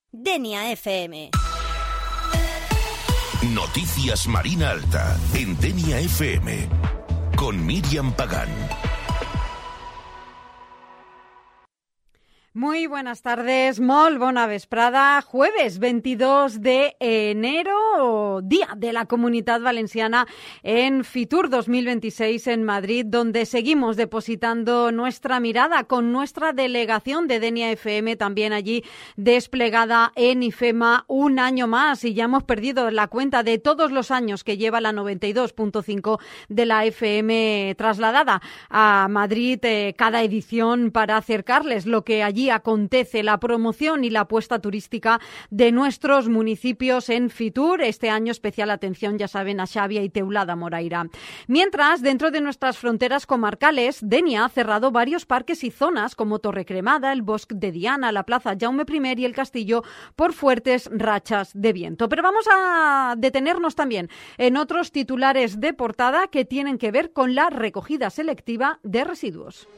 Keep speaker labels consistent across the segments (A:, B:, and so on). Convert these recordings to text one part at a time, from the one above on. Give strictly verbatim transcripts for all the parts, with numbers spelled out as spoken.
A: Denia F M.
B: Noticias Marina Alta en Denia F M con Miriam Pagán.
C: Muy buenas tardes, molt bona vesprada. Jueves veintidós de enero, Día de la Comunidad Valenciana en Fitur dos mil veintiséis en Madrid, donde seguimos depositando nuestra mirada con nuestra delegación de Denia F M también allí desplegada en IFEMA un año más, y ya hemos perdido la cuenta de todos los años que lleva la noventa y dos punto cinco de la F M trasladada a Madrid eh, cada edición para acercarles lo que allí acontece, la promoción y la apuesta turística de nuestros municipios en Fitur. Este año especial atención, ya saben, a Xavia y Teulada Moraira. Mientras, dentro de nuestras fronteras comarcales, Denia ha cerrado varios parques y zonas como Torre Cremada, el Bosque de Diana, la Plaza Jaume primero y el Castillo por fuertes rachas de viento. Pero vamos a detenernos también en otros titulares de portada que tienen que ver con la recogida selectiva de residuos.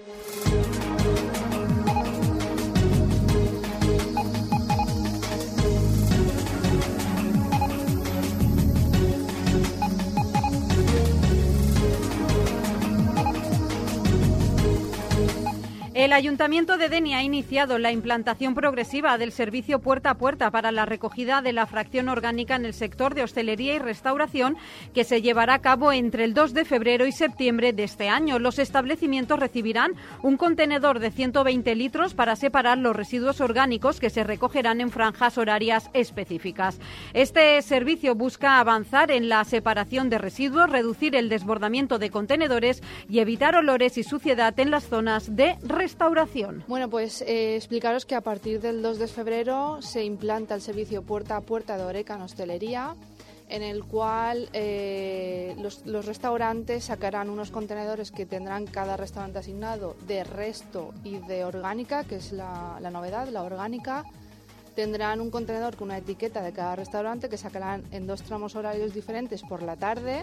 C: El Ayuntamiento de Denia ha iniciado la implantación progresiva del servicio puerta a puerta para la recogida de la fracción orgánica en el sector de hostelería y restauración, que se llevará a cabo entre el dos de febrero y septiembre de este año. Los establecimientos recibirán un contenedor de ciento veinte litros para separar los residuos orgánicos que se recogerán en franjas horarias específicas. Este servicio busca avanzar en la separación de residuos, reducir el desbordamiento de contenedores y evitar olores y suciedad en las zonas de restauración. Restauración.
D: Bueno, pues eh, explicaros que a partir del dos de febrero se implanta el servicio puerta a puerta de Horeca en hostelería, en el cual eh, los, los restaurantes sacarán unos contenedores que tendrán cada restaurante asignado de resto y de orgánica, que es la, la novedad, la orgánica. Tendrán un contenedor con una etiqueta de cada restaurante que sacarán en dos tramos horarios diferentes por la tarde.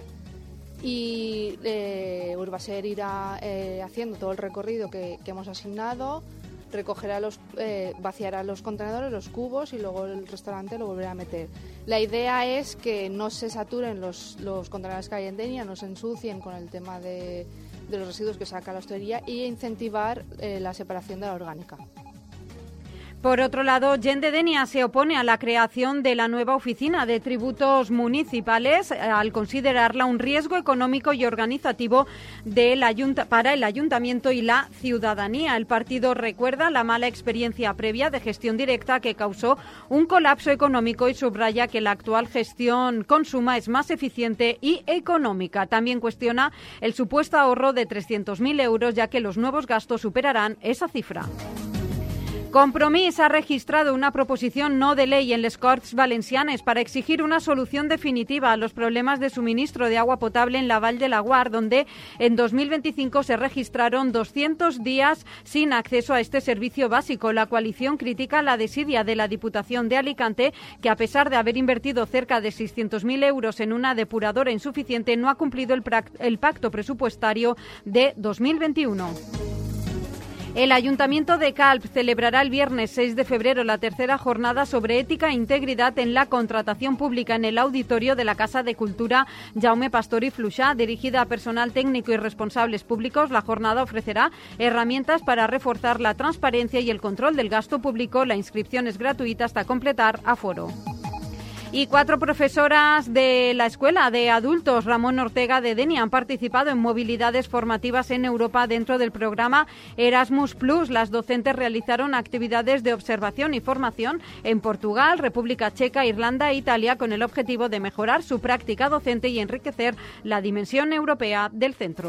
D: Y eh, Urbaser irá eh, haciendo todo el recorrido que, que hemos asignado, recogerá los, eh, vaciará los contenedores, los cubos, y luego el restaurante lo volverá a meter. La idea es que no se saturen los, los contenedores que hay en Denia, no se ensucien con el tema de, de los residuos que saca la hostelería, y incentivar eh, la separación de la orgánica.
C: Por otro lado, Gent de Denia se opone a la creación de la nueva oficina de tributos municipales al considerarla un riesgo económico y organizativo del ayunta- para el ayuntamiento y la ciudadanía. El partido recuerda la mala experiencia previa de gestión directa que causó un colapso económico y subraya que la actual gestión con Suma es más eficiente y económica. También cuestiona el supuesto ahorro de trescientos mil euros, ya que los nuevos gastos superarán esa cifra. Compromís ha registrado una proposición no de ley en les Corts Valencianes para exigir una solución definitiva a los problemas de suministro de agua potable en la Vall de Laguar, donde en dos mil veinticinco se registraron doscientos días sin acceso a este servicio básico. La coalición critica la desidia de la Diputación de Alicante, que a pesar de haber invertido cerca de seiscientos mil euros en una depuradora insuficiente, no ha cumplido el, el pacto presupuestario de dos mil veintiuno. El Ayuntamiento de Calp celebrará el viernes seis de febrero la tercera jornada sobre ética e integridad en la contratación pública en el auditorio de la Casa de Cultura Jaume Pastor i Fluixà, dirigida a personal técnico y responsables públicos. La jornada ofrecerá herramientas para reforzar la transparencia y el control del gasto público. La inscripción es gratuita hasta completar aforo. Y cuatro profesoras de la Escuela de Adultos Ramón Ortega de Denia han participado en movilidades formativas en Europa dentro del programa Erasmus plus. Las docentes realizaron actividades de observación y formación en Portugal, República Checa, Irlanda e Italia, con el objetivo de mejorar su práctica docente y enriquecer la dimensión europea del centro.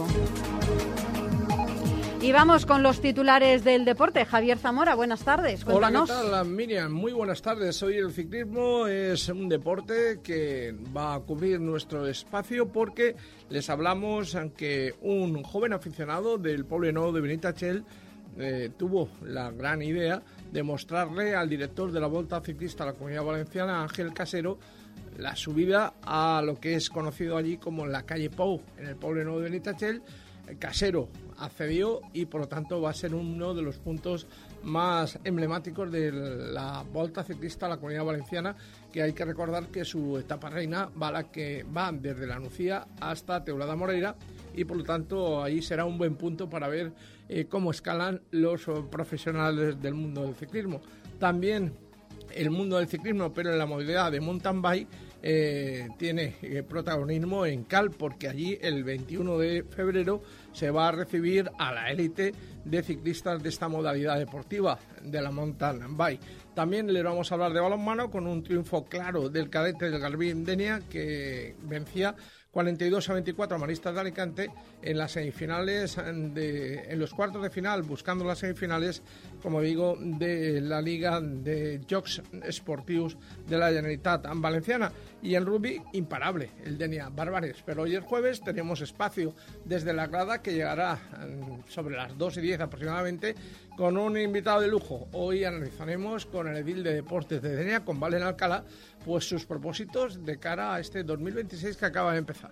C: Y vamos con los titulares del deporte. Javier Zamora, buenas tardes. Cuéntanos.
E: Hola, ¿qué tal, Miriam? Muy buenas tardes. Hoy el ciclismo es un deporte que va a cubrir nuestro espacio porque les hablamos que un joven aficionado del Poblenou de Benítachell eh, tuvo la gran idea de mostrarle al director de la Volta Ciclista a la Comunidad Valenciana, Ángel Casero, la subida a lo que es conocido allí como la calle Pou, en el Poblenou de Benítachell. Casero accedió y por lo tanto va a ser uno de los puntos más emblemáticos de la Volta Ciclista a la Comunidad Valenciana, que hay que recordar que su etapa reina va, la que va desde la Nucía hasta Teulada Moreira, y por lo tanto ahí será un buen punto para ver eh, cómo escalan los oh, profesionales del mundo del ciclismo. También el mundo del ciclismo, pero en la modalidad de mountain bike, eh, tiene eh, protagonismo en Cal, porque allí el veintiuno de febrero se va a recibir a la élite de ciclistas de esta modalidad deportiva de la mountain bike. También les vamos a hablar de balonmano con un triunfo claro del cadete del Garbí Denia, que vencía cuarenta y dos a veinticuatro a Maristas de Alicante en las semifinales, de, en los cuartos de final, buscando las semifinales, como digo, de la Liga de Jocs Esportius de la Generalitat Valenciana. Y en rugby, imparable, el Denia Bárbares. Pero hoy es jueves, tenemos espacio desde la grada que llegará sobre las dos y diez aproximadamente con un invitado de lujo. Hoy analizaremos con el edil de Deportes de Denia, con Valen Alcalá, pues sus propósitos de cara a este dos mil veintiséis que acaba de empezar.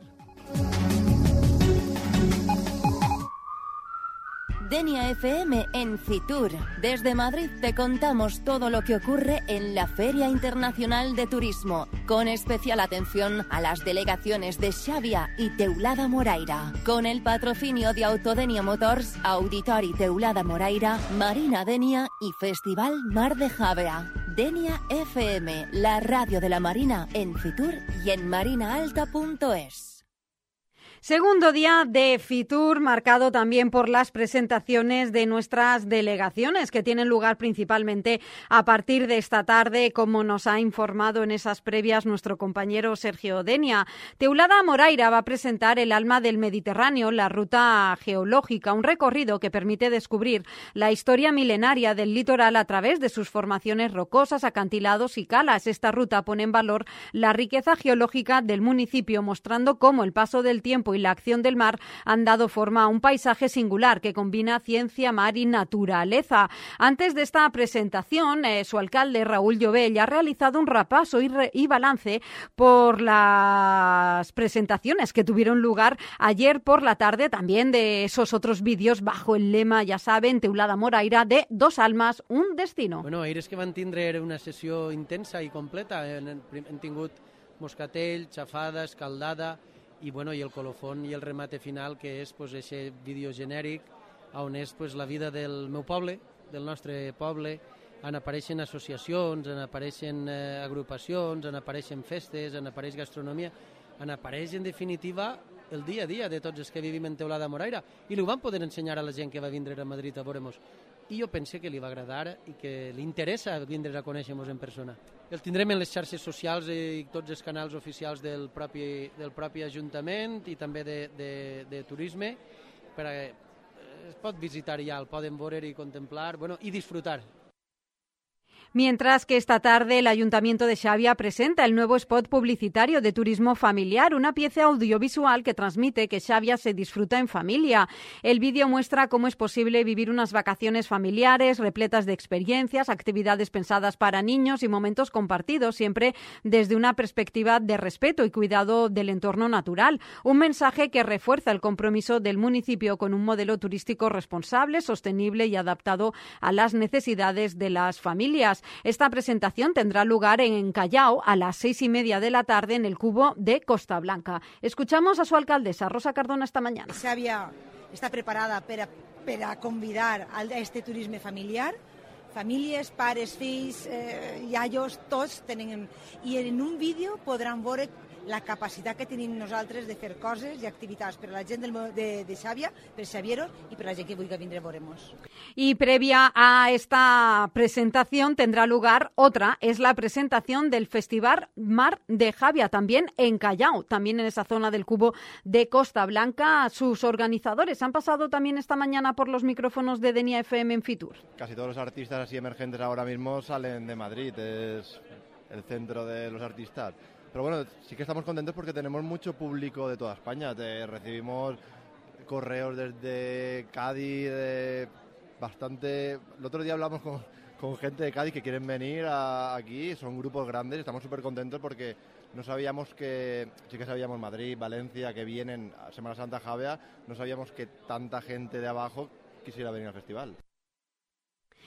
A: Denia F M en Fitur. Desde Madrid te contamos todo lo que ocurre en la Feria Internacional de Turismo, con especial atención a las delegaciones de Xàbia y Teulada Moraira, con el patrocinio de Autodenia Motors, Auditori Teulada Moraira, Marina Denia y Festival Mar de Xàbia. Denia F M, la radio de la Marina en Fitur y en marina alta punto es.
C: Segundo día de Fitur, marcado también por las presentaciones de nuestras delegaciones, que tienen lugar principalmente a partir de esta tarde, como nos ha informado en esas previas nuestro compañero Sergio Denia. Teulada Moraira va a presentar El alma del Mediterráneo, la ruta geológica, un recorrido que permite descubrir la historia milenaria del litoral a través de sus formaciones rocosas, acantilados y calas. Esta ruta pone en valor la riqueza geológica del municipio, mostrando cómo el paso del tiempo y la acción del mar han dado forma a un paisaje singular que combina ciencia, mar y naturaleza. Antes de esta presentación, eh, su alcalde, Raúl Llovell, ha realizado un repaso y, re y balance por las presentaciones que tuvieron lugar ayer por la tarde, también de esos otros vídeos bajo el lema, ya saben, Teulada Moraira, de Dos almas, un destino.
F: Bueno, ahir és que van tindre una sessió intensa i completa. Hem tingut moscatell, xafada, escaldada, i, bueno, i el colofón i el remate final, que és pues, ese vídeo genèric on és pues, la vida del meu poble, del nostre poble, on apareixen associacions, on apareixen eh, agrupacions, on apareixen festes, on apareix gastronomia, on apareix, en definitiva, el dia a dia de tots els que vivim en Teulada Moraira, i ho van poder ensenyar a la gent que va vindre a Madrid a veure-mos. I jo pense que li va agradar i que li interessa vindre a conèixer-nos en persona. El tindrem en les xarxes socials i tots els canals oficials del propi, del propi Ajuntament i també de, de, de turisme, per a, es pot visitar ja, el poden veure i contemplar, bueno, i disfrutar.
C: Mientras que esta tarde el Ayuntamiento de Xàbia presenta el nuevo spot publicitario de turismo familiar, una pieza audiovisual que transmite que Xàbia se disfruta en familia. El vídeo muestra cómo es posible vivir unas vacaciones familiares repletas de experiencias, actividades pensadas para niños y momentos compartidos, siempre desde una perspectiva de respeto y cuidado del entorno natural. Un mensaje que refuerza el compromiso del municipio con un modelo turístico responsable, sostenible y adaptado a las necesidades de las familias. Esta presentación tendrá lugar en Callao a las seis y media de la tarde en el Cubo de Costa Blanca. Escuchamos a su alcaldesa, Rosa Cardona, esta mañana.
G: Xàbia està preparada per a, per a convidar a este turisme familiar. Famílies, pares, fills, eh, iaios, tots tenen... I en un vídeo podran veure la capacitat que tenim nosaltres de fer coses i activitats per a la gent del, de, de Xàbia, per xavieros i per a la gent que vulgui vindre a veure-nos.
C: Y previa a esta presentación tendrá lugar otra, es la presentación del Festival Mar de Xàbia, también en Callao, también en esa zona del Cubo de Costa Blanca. Sus organizadores han pasado también esta mañana por los micrófonos de Denia F M en Fitur.
H: Casi todos los artistas así emergentes ahora mismo salen de Madrid, es el centro de los artistas. Pero bueno, sí que estamos contentos porque tenemos mucho público de toda España. Te recibimos correos desde Cádiz, de bastante... El otro día hablamos con, con gente de Cádiz que quieren venir a, aquí, son grupos grandes, estamos súper contentos porque no sabíamos que... Sí que sabíamos Madrid, Valencia, que vienen a Semana Santa, Xàbia, no sabíamos que tanta gente de abajo quisiera venir al festival.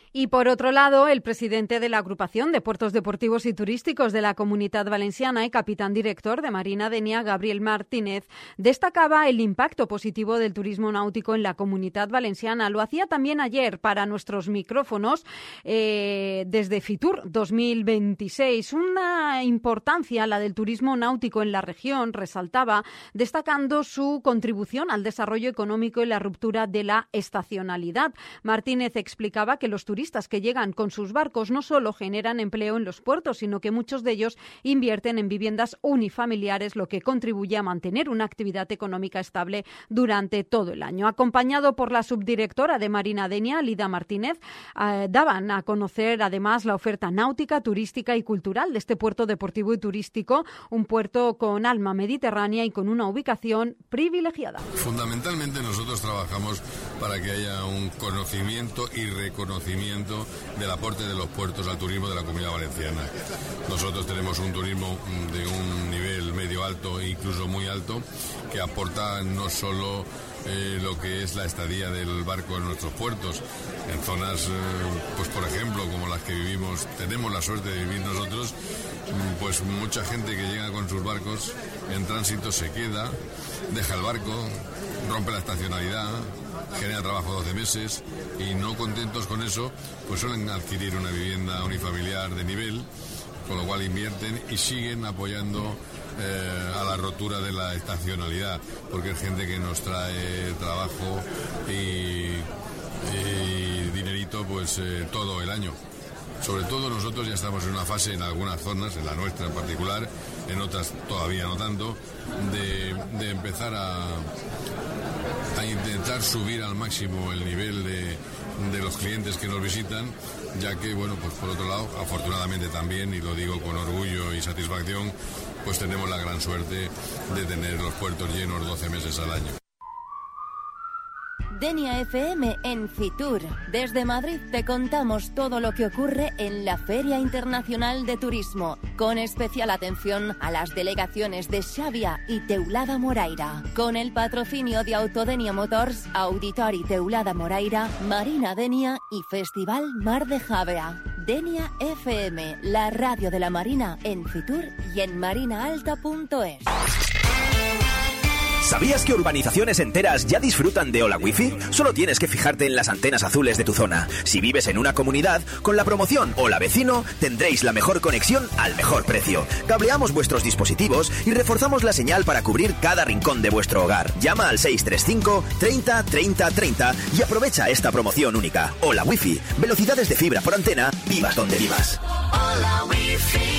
C: Y por otro lado, el presidente de la Agrupación de Puertos Deportivos y Turísticos de la Comunidad Valenciana y capitán director de Marina Denia, Gabriel Martínez, destacaba el impacto positivo del turismo náutico en la Comunidad Valenciana. Lo hacía también ayer para nuestros micrófonos eh, desde Fitur dos mil veintiséis. Una importancia, la del turismo náutico en la región, resaltaba, destacando su contribución al desarrollo económico y la ruptura de la estacionalidad. Martínez explicaba que los turistas que llegan con sus barcos no solo generan empleo en los puertos, sino que muchos de ellos invierten en viviendas unifamiliares, lo que contribuye a mantener una actividad económica estable durante todo el año. Acompañado por la subdirectora de Marina Denia, Lida Martínez, eh, daban a conocer además la oferta náutica, turística y cultural de este puerto deportivo y turístico, un puerto con alma mediterránea y con una ubicación privilegiada.
I: Fundamentalmente nosotros trabajamos para que haya un conocimiento y reconocimiento del aporte de los puertos al turismo de la Comunidad Valenciana. Nosotros tenemos un turismo de un nivel medio alto e incluso muy alto que aporta no solo eh, lo que es la estadía del barco en nuestros puertos, en zonas, eh, pues por ejemplo, como las que vivimos, tenemos la suerte de vivir nosotros, pues mucha gente que llega con sus barcos en tránsito se queda, deja el barco, rompe la estacionalidad, genera trabajo doce meses y no contentos con eso, pues suelen adquirir una vivienda unifamiliar de nivel, con lo cual invierten y siguen apoyando eh, a la rotura de la estacionalidad, porque es gente que nos trae trabajo y, y dinerito pues eh, todo el año. Sobre todo nosotros ya estamos en una fase en algunas zonas, en la nuestra en particular, en otras todavía no tanto, de, de empezar a, a intentar subir al máximo el nivel de, de los clientes que nos visitan, ya que, bueno, pues por otro lado, afortunadamente también, y lo digo con orgullo y satisfacción, pues tenemos la gran suerte de tener los puertos llenos doce meses al año.
A: Denia F M en Fitur. Desde Madrid te contamos todo lo que ocurre en la Feria Internacional de Turismo, con especial atención a las delegaciones de Xàbia y Teulada Moraira. Con el patrocinio de Autodenia Motors, Auditori Teulada Moraira, Marina Denia y Festival Mar de Javea. Denia F M, la radio de la Marina en Fitur y en marinaalta punto es.
J: ¿Sabías que urbanizaciones enteras ya disfrutan de Hola Wifi? Solo tienes que fijarte en las antenas azules de tu zona. Si vives en una comunidad, con la promoción Hola Vecino, tendréis la mejor conexión al mejor precio. Cableamos vuestros dispositivos y reforzamos la señal para cubrir cada rincón de vuestro hogar. Llama al seis tres cinco, treinta, treinta, treinta y aprovecha esta promoción única. Hola Wifi, velocidades de fibra por antena, vivas donde vivas.
C: Hola Wifi.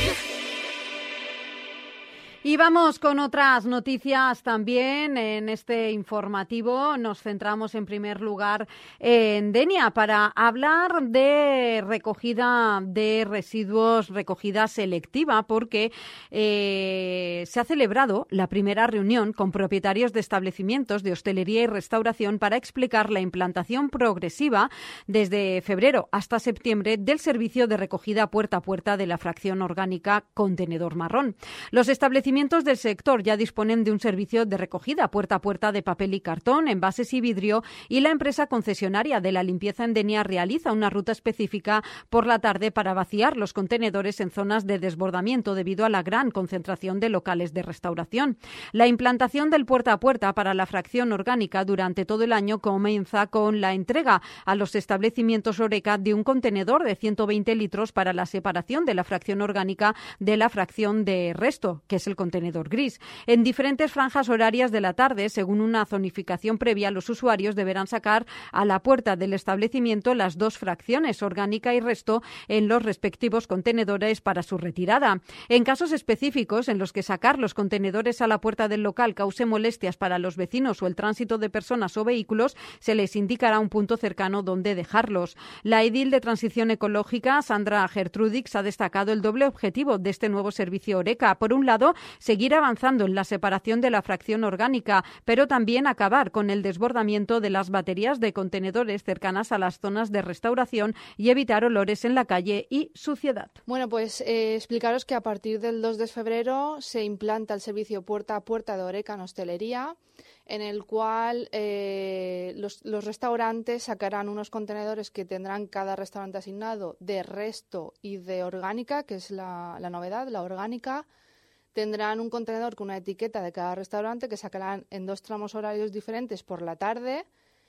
C: Y vamos con otras noticias también. En este informativo nos centramos en primer lugar en Denia para hablar de recogida de residuos, recogida selectiva, porque eh, se ha celebrado la primera reunión con propietarios de establecimientos de hostelería y restauración para explicar la implantación progresiva desde febrero hasta septiembre del servicio de recogida puerta a puerta de la fracción orgánica contenedor marrón. Los establecimientos del sector ya disponen de un servicio de recogida puerta a puerta de papel y cartón, envases y vidrio, y la empresa concesionaria de la limpieza en Denia realiza una ruta específica por la tarde para vaciar los contenedores en zonas de desbordamiento debido a la gran concentración de locales de restauración. La implantación del puerta a puerta para la fracción orgánica durante todo el año comienza con la entrega a los establecimientos Oreca de un contenedor de ciento veinte litros para la separación de la fracción orgánica de la fracción de resto, que es el contenedor gris. En diferentes franjas horarias de la tarde, según una zonificación previa, los usuarios deberán sacar a la puerta del establecimiento las dos fracciones, orgánica y resto, en los respectivos contenedores para su retirada. En casos específicos en los que sacar los contenedores a la puerta del local cause molestias para los vecinos o el tránsito de personas o vehículos, se les indicará un punto cercano donde dejarlos. La edil de Transición Ecológica, Sandra Gertrudix, ha destacado el doble objetivo de este nuevo servicio Oreca. Por un lado, seguir avanzando en la separación de la fracción orgánica, pero también acabar con el desbordamiento de las baterías de contenedores cercanas a las zonas de restauración y evitar olores en la calle y suciedad.
D: Bueno, pues eh, explicaros que a partir del dos de febrero se implanta el servicio puerta a puerta de Oreca en hostelería, en el cual eh, los, los restaurantes sacarán unos contenedores que tendrán cada restaurante asignado de resto y de orgánica, que es la, la novedad, la orgánica. Tendrán un contenedor con una etiqueta de cada restaurante que sacarán en dos tramos horarios diferentes por la tarde,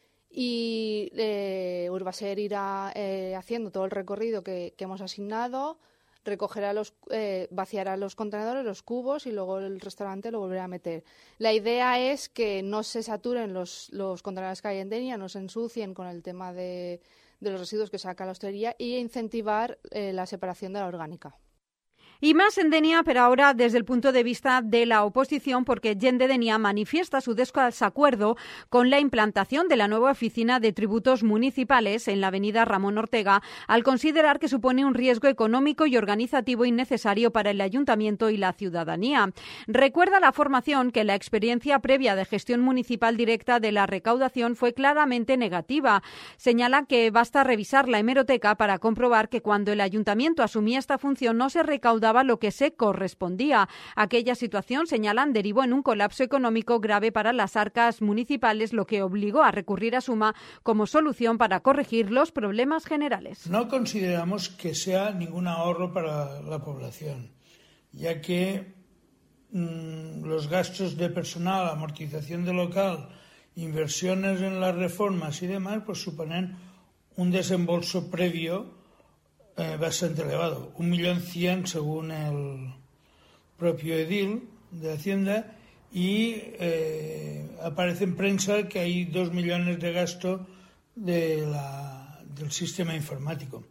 D: y eh, Urbaser irá eh, haciendo todo el recorrido que, que hemos asignado, recogerá los, eh, vaciará los contenedores, los cubos, y luego el restaurante lo volverá a meter. La idea es que no se saturen los, los contenedores que hay en Denia, no se ensucien con el tema de, de los residuos que saca la hostelería, y incentivar eh, la separación de la orgánica.
C: Y más en Denia, pero ahora desde el punto de vista de la oposición, porque Gent de Denia manifiesta su desacuerdo con la implantación de la nueva oficina de tributos municipales en la avenida Ramón Ortega, al considerar que supone un riesgo económico y organizativo innecesario para el ayuntamiento y la ciudadanía. Recuerda la formación que la experiencia previa de gestión municipal directa de la recaudación fue claramente negativa. Señala que basta revisar la hemeroteca para comprobar que cuando el ayuntamiento asumía esta función no se recaudaba lo que se correspondía. Aquella situación, señalan, derivó en un colapso económico grave para las arcas municipales, lo que obligó a recurrir a Suma como solución para corregir los problemas generales.
K: No consideramos que sea ningún ahorro para la población, ya que mmm, los gastos de personal, amortización de local, inversiones en las reformas y demás, pues suponen un desembolso previo Eh, bastante elevado, un millón cien según el propio edil de Hacienda, y eh, aparece en prensa que hay dos millones de gasto de la, del sistema informático.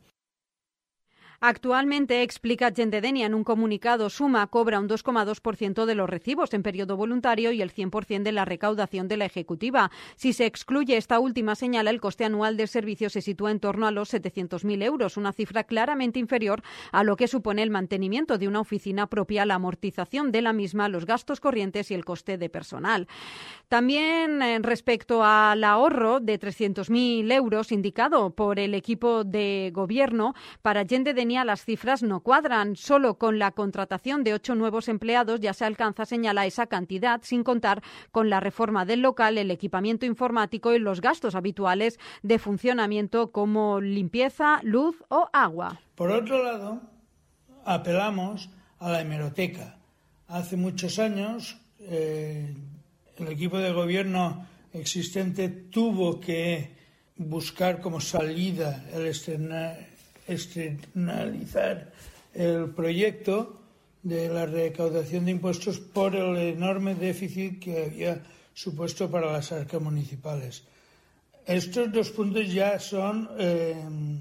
C: Actualmente, explica Gent de Denia en un comunicado, Suma cobra un dos coma dos por ciento de los recibos en periodo voluntario y el cien por ciento de la recaudación de la ejecutiva. Si se excluye esta última, señala, el coste anual del servicio se sitúa en torno a los setecientos mil euros, una cifra claramente inferior a lo que supone el mantenimiento de una oficina propia, la amortización de la misma, los gastos corrientes y el coste de personal. También eh, respecto al ahorro de trescientos mil euros indicado por el equipo de gobierno, para Gent de Denia las cifras no cuadran. Solo con la contratación de ocho nuevos empleados ya se alcanza, señala, esa cantidad, sin contar con la reforma del local, el equipamiento informático y los gastos habituales de funcionamiento como limpieza, luz o agua.
K: Por otro lado, apelamos a la hemeroteca. Hace muchos años eh, el equipo de gobierno existente tuvo que buscar como salida el externar externalizar el proyecto de la recaudación de impuestos por el enorme déficit que había supuesto para las arcas municipales. Estos dos puntos ya son eh,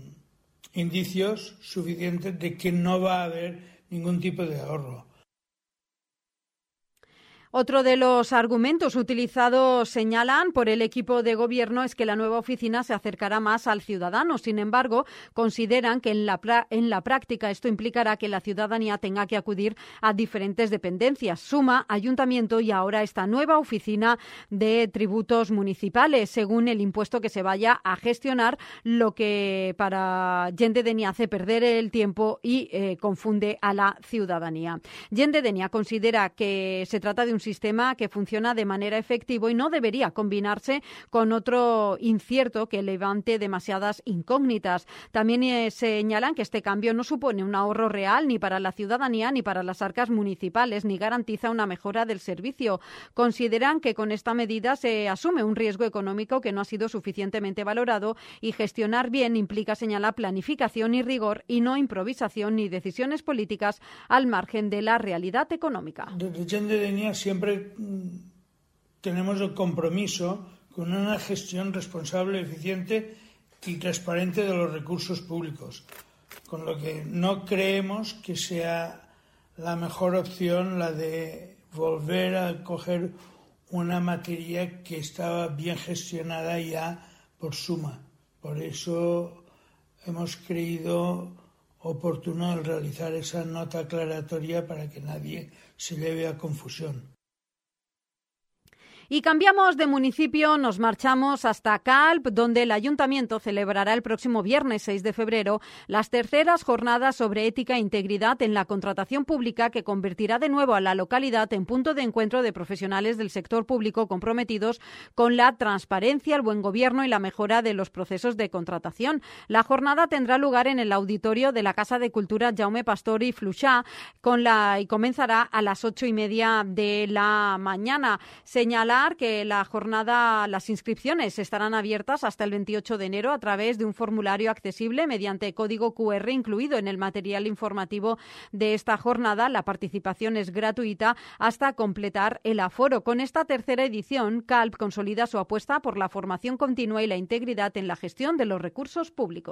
K: indicios suficientes de que no va a haber ningún tipo de ahorro.
C: Otro de los argumentos utilizados, señalan, por el equipo de gobierno es que la nueva oficina se acercará más al ciudadano. Sin embargo, consideran que en la, pra- en la práctica esto implicará que la ciudadanía tenga que acudir a diferentes dependencias, Suma, Ayuntamiento y ahora esta nueva oficina de tributos municipales, según el impuesto que se vaya a gestionar, lo que para Gent de Denia hace perder el tiempo y eh, confunde a la ciudadanía. Gent de Denia considera que se trata de un sistema que funciona de manera efectiva y no debería combinarse con otro incierto que levante demasiadas incógnitas. También eh, señalan que este cambio no supone un ahorro real ni para la ciudadanía ni para las arcas municipales, ni garantiza una mejora del servicio. Consideran que con esta medida se asume un riesgo económico que no ha sido suficientemente valorado, y gestionar bien implica, señala, planificación y rigor y no improvisación ni decisiones políticas al margen de la realidad económica.
K: Desde Gent de Denia siempre tenemos el compromiso con una gestión responsable, eficiente y transparente de los recursos públicos, con lo que no creemos que sea la mejor opción la de volver a coger una materia que estaba bien gestionada ya por Suma. Por eso hemos creído oportuno el realizar esa nota aclaratoria para que nadie se lleve a confusión.
C: Y cambiamos de municipio, nos marchamos hasta Calp, donde el Ayuntamiento celebrará el próximo viernes seis de febrero las terceras jornadas sobre ética e integridad en la contratación pública, que convertirá de nuevo a la localidad en punto de encuentro de profesionales del sector público comprometidos con la transparencia, el buen gobierno y la mejora de los procesos de contratación. La jornada tendrá lugar en el auditorio de la Casa de Cultura Jaume Pastor y Fluixà con la, y comenzará a las ocho y media de la mañana. Señalar que la jornada, las inscripciones estarán abiertas hasta el veintiocho de enero a través de un formulario accesible mediante código cu erre incluido en el material informativo de esta jornada. La participación es gratuita hasta completar el aforo. Con esta tercera edición, Calp consolida su apuesta por la formación continua y la integridad en la gestión de los recursos públicos.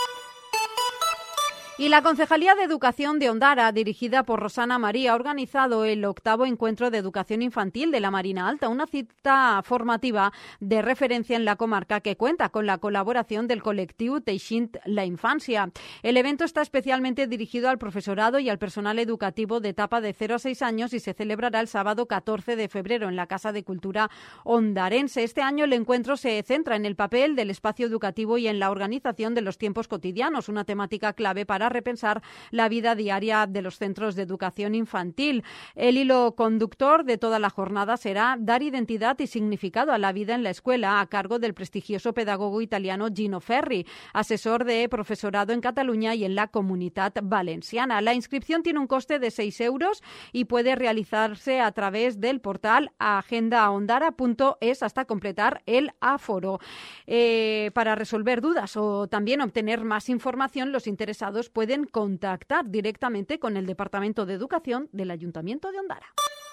C: Y la Concejalía de Educación de Ondara, dirigida por Rosana María, ha organizado el octavo encuentro de educación infantil de la Marina Alta, una cita formativa de referencia en la comarca que cuenta con la colaboración del colectivo Teixint la Infancia. El evento está especialmente dirigido al profesorado y al personal educativo de etapa de cero a seis años y se celebrará el sábado catorce de febrero en la Casa de Cultura Ondarense. Este año el encuentro se centra en el papel del espacio educativo y en la organización de los tiempos cotidianos, una temática clave para repensar la vida diaria de los centros de educación infantil. El hilo conductor de toda la jornada será dar identidad y significado a la vida en la escuela, a cargo del prestigioso pedagogo italiano Gino Ferri, asesor de profesorado en Cataluña y en la Comunitat Valenciana. La inscripción tiene un coste de seis euros y puede realizarse a través del portal agenda ondara punto es hasta completar el aforo. Eh, para resolver dudas o también obtener más información, los interesados pueden contactar directamente con el Departamento de Educación del Ayuntamiento de Ondara.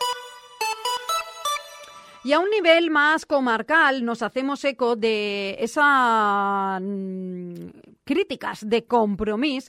C: Y a un nivel más comarcal nos hacemos eco de esas mmm, críticas de Compromís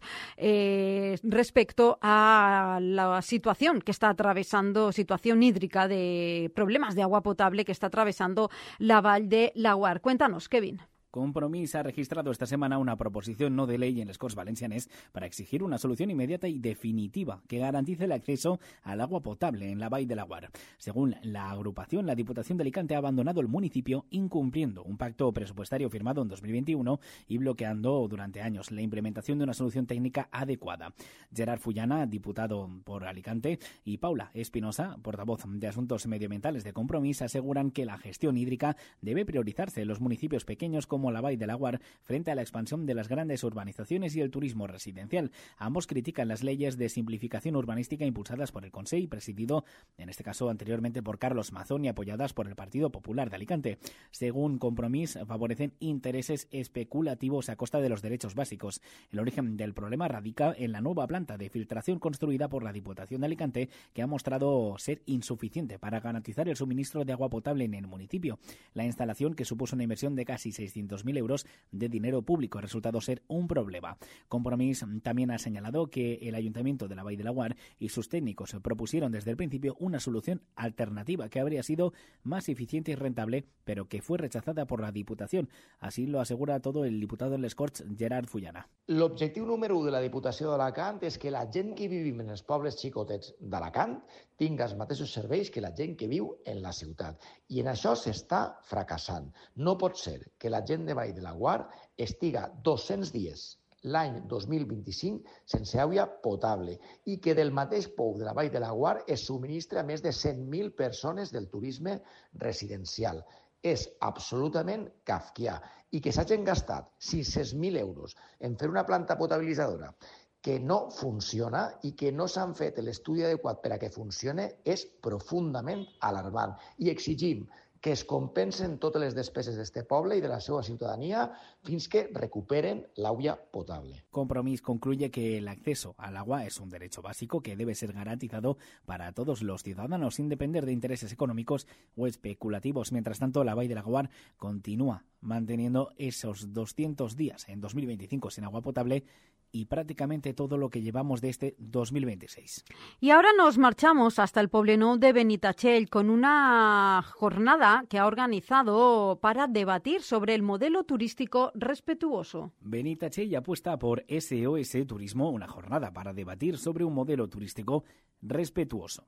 C: eh, respecto a la situación que está atravesando, situación hídrica, de problemas de agua potable que está atravesando la Vall de Laguar. Cuéntanos, Kevin.
L: Compromís ha registrado esta semana una proposición no de ley en les Corts Valencianes para exigir una solución inmediata y definitiva que garantice el acceso al agua potable en la Vall de Laguar. Según la agrupación, la Diputación de Alicante ha abandonado el municipio incumpliendo un pacto presupuestario firmado en dos mil veintiuno y bloqueando durante años la implementación de una solución técnica adecuada. Gerard Fullana, diputado por Alicante, y Paula Espinosa, portavoz de Asuntos Medioambientales de Compromís, aseguran que la gestión hídrica debe priorizarse en los municipios pequeños como la Vall de Laguar frente a la expansión de las grandes urbanizaciones y el turismo residencial. Ambos critican las leyes de simplificación urbanística impulsadas por el Consell, presidido en este caso anteriormente por Carlos Mazón y apoyadas por el Partido Popular de Alicante. Según Compromís, favorecen intereses especulativos a costa de los derechos básicos. El origen del problema radica en la nueva planta de filtración construida por la Diputación de Alicante, que ha mostrado ser insuficiente para garantizar el suministro de agua potable en el municipio. La instalación, que supuso una inversión de casi seiscientos mil euros de dinero público, ha resultado ser un problema. Compromís también ha señalado que el Ayuntamiento de la Vall de Laguar y sus técnicos propusieron desde el principio una solución alternativa que habría sido más eficiente y rentable, pero que fue rechazada por la Diputación. Así lo asegura todo el diputado en les Corts, Gerard Fullana.
M: L'objectiu número u de la Diputació d'Alacant és que la gent que vivim en els pobles xicotets d'Alacant tinga els mateixos serveis que la gent que viu en la ciutat. I en això s'està fracassant. No pot ser que la gent de Vall de Laguar estiga dos-cents dies l'any dos mil vint-i-cinc sense aigua potable i que del mateix pou de la Vall de Laguar es subministra a més de cent mil persones del turisme residencial. És absolutament kafkià i que s'hagin gastat sis-cents mil euros en fer una planta potabilitzadora que no funciona i que no s'han fet l'estudi adequat per a que funcione és profundament alarmant. I exigim que es compensen totes les despeses d'este poble i de la seva ciutadania fins que recuperen l'aigua potable.
L: Compromís concluye que el acceso al agua es un derecho básico que debe ser garantizado para todos los ciudadanos sin depender de intereses económicos o especulativos. Mientras tanto, la Vall de Laguar continúa manteniendo esos doscientos días en dos mil veinticinco sin agua potable y prácticamente todo lo que llevamos de este dos mil veintiséis.
C: Y ahora nos marchamos hasta el Poblenou de Benitatxell con una jornada que ha organizado para debatir sobre el modelo turístico respetuoso.
L: Benitatxell apuesta por S O S Turismo, una jornada para debatir sobre un modelo turístico respetuoso.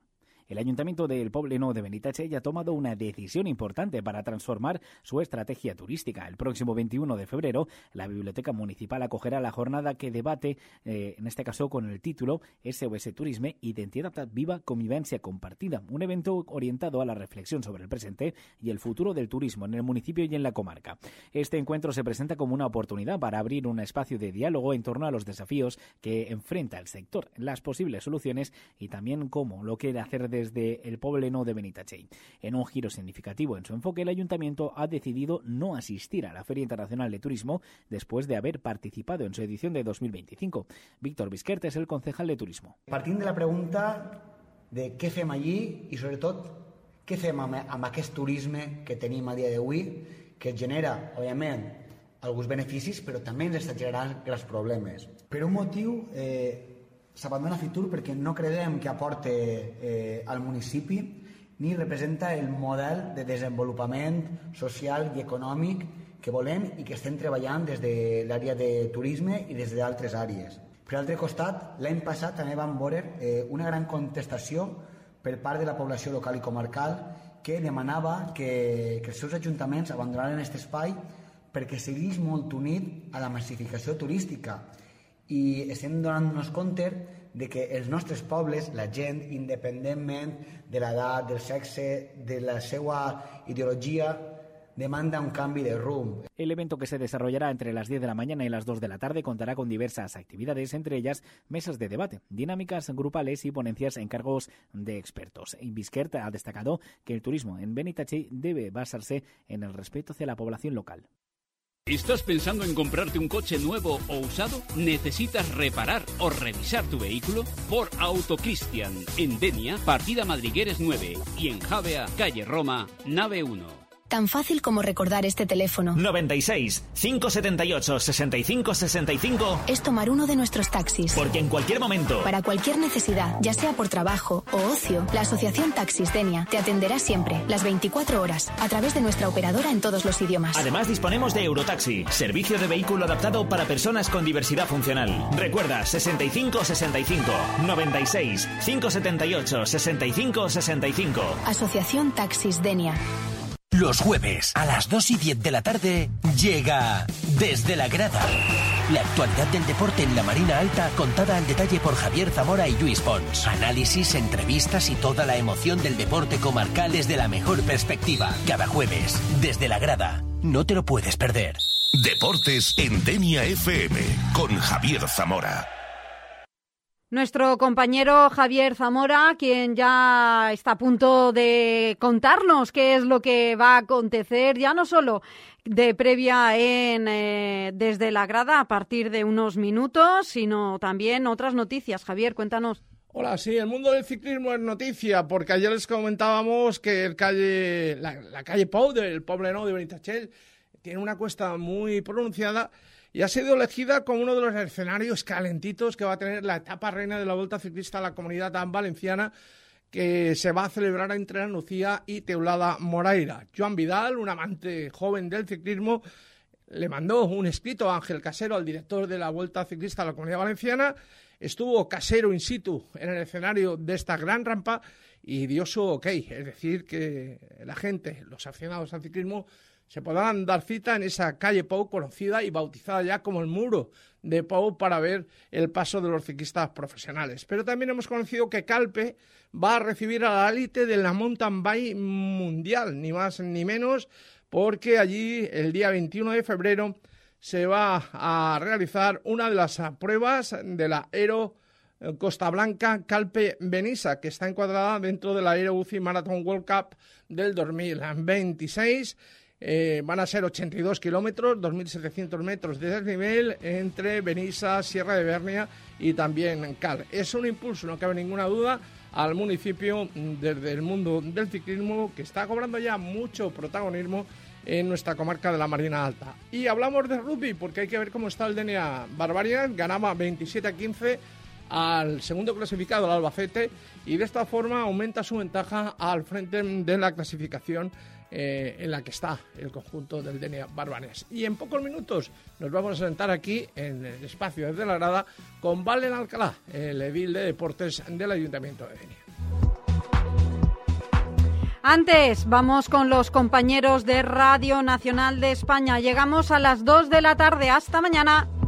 L: El Ayuntamiento del Pobleno de Benitatxell ha tomado una decisión importante para transformar su estrategia turística. El próximo veintiuno de febrero, la Biblioteca Municipal acogerá la jornada que debate, eh, en este caso con el título S O S Turisme, Identidad Viva, Convivencia Compartida, un evento orientado a la reflexión sobre el presente y el futuro del turismo en el municipio y en la comarca. Este encuentro se presenta como una oportunidad para abrir un espacio de diálogo en torno a los desafíos que enfrenta el sector, las posibles soluciones y también cómo lo quiere hacer desde el Pobleno de Benitatxell. En un giro significativo en su enfoque, el Ayuntamiento ha decidido no asistir a la Feria Internacional de Turismo después de haber participado en su edición de dos mil veinticinco. Víctor Bisquert es el concejal de Turismo.
N: Partint de la pregunta de què fem allí i, sobretot, què fem amb, amb aquest turisme que tenim a dia d'avui, que genera, òbviament, alguns beneficis, però també ens està generant grans problemes. Per un motiu, eh, s'abandona Fitur perquè no creiem que aporte eh, al municipi ni representa el model de desenvolupament social i econòmic que volem i que estem treballant des de l'àrea de turisme i des d'altres àrees. Per altre costat, l'any passat també vam veure eh, una gran contestació per part de la població local i comarcal que demanava que, que els seus ajuntaments abandonaren aquest espai perquè segueix molt unit a la massificació turística. I estem donant-nos compte de que els nostres pobles, la gent, independentment de l'edat, del sexe, de la seva ideologia, demanda un cambio de rumbo.
L: El evento, que se desarrollará entre las diez de la mañana y las dos de la tarde, contará con diversas actividades, entre ellas mesas de debate, dinámicas grupales y ponencias en cargos de expertos. Bisquert ha destacado que el turismo en Benitatxell debe basarse en el respeto hacia la población local.
O: ¿Estás pensando en comprarte un coche nuevo o usado? ¿Necesitas reparar o revisar tu vehículo? Por Autocristian, en Denia, partida Madrigueres nueve, y en Javea, calle Roma, nave uno.
P: Tan fácil como recordar este teléfono.
Q: noventa y seis, cinco setenta y ocho, sesenta y cinco sesenta y cinco.
P: Es tomar uno de nuestros taxis.
Q: Porque en cualquier momento,
P: para cualquier necesidad, ya sea por trabajo o ocio, la Asociación Taxis Denia te atenderá siempre, las veinticuatro horas, a través de nuestra operadora en todos los idiomas.
Q: Además, disponemos de Eurotaxi, servicio de vehículo adaptado para personas con diversidad funcional. Recuerda, sesenta y cinco sesenta y cinco, noventa y seis, cinco setenta y ocho, sesenta y cinco sesenta y cinco.
P: Asociación Taxis Denia.
R: Los jueves a las dos y diez de la tarde llega Desde la Grada. La actualidad del deporte en la Marina Alta, contada al detalle por Javier Zamora y Lluís Pons. Análisis, entrevistas y toda la emoción del deporte comarcal desde la mejor perspectiva. Cada jueves, Desde la Grada. No te lo puedes perder.
B: Deportes en Denia F M con Javier Zamora.
C: Nuestro compañero Javier Zamora, quien ya está a punto de contarnos qué es lo que va a acontecer, ya no solo de previa en eh, Desde la Grada a partir de unos minutos, sino también otras noticias. Javier, cuéntanos.
E: Hola, sí, el mundo del ciclismo es noticia, porque ayer les comentábamos que el calle, la, la calle Pou del Pobleno de Benitatxell tiene una cuesta muy pronunciada y ha sido elegida como uno de los escenarios calentitos que va a tener la etapa reina de la Volta Ciclista a la Comunidad Valenciana, que se va a celebrar entre Nucía y Teulada Moraira. Joan Vidal, un amante joven del ciclismo, le mandó un escrito a Ángel Casero, al director de la Volta Ciclista a la Comunidad Valenciana. Estuvo Casero in situ en el escenario de esta gran rampa y dio su ok, es decir, que la gente, los aficionados al ciclismo, se podrán dar cita en esa calle Pou, conocida y bautizada ya como el Muro de Pou, para ver el paso de los ciclistas profesionales. Pero también hemos conocido que Calpe va a recibir a la élite de la mountain bike mundial, ni más ni menos, porque allí el día veintiuno de febrero se va a realizar una de las pruebas de la Aero Costa Blanca Calpe Benissa, que está encuadrada dentro de la Aero U C I Marathon World Cup del dos mil veintiséis. Eh, van a ser ochenta y dos kilómetros, dos mil setecientos metros de desnivel entre Benissa, Sierra de Bernia y también Cal. Es un impulso, no cabe ninguna duda, al municipio desde el mundo del ciclismo, que está cobrando ya mucho protagonismo en nuestra comarca de la Marina Alta. Y hablamos de rugby porque hay que ver cómo está el Denia Barbarian. Ganaba veintisiete a quince al segundo clasificado, el Albacete, y de esta forma aumenta su ventaja al frente de la clasificación eh, en la que está el conjunto del Denia Barbanes. Y en pocos minutos nos vamos a sentar aquí en el espacio desde la grada con Valen Alcalá, el edil de deportes del Ayuntamiento de Denia.
C: Antes, vamos con los compañeros de Radio Nacional de España. Llegamos a las dos de la tarde. Hasta mañana.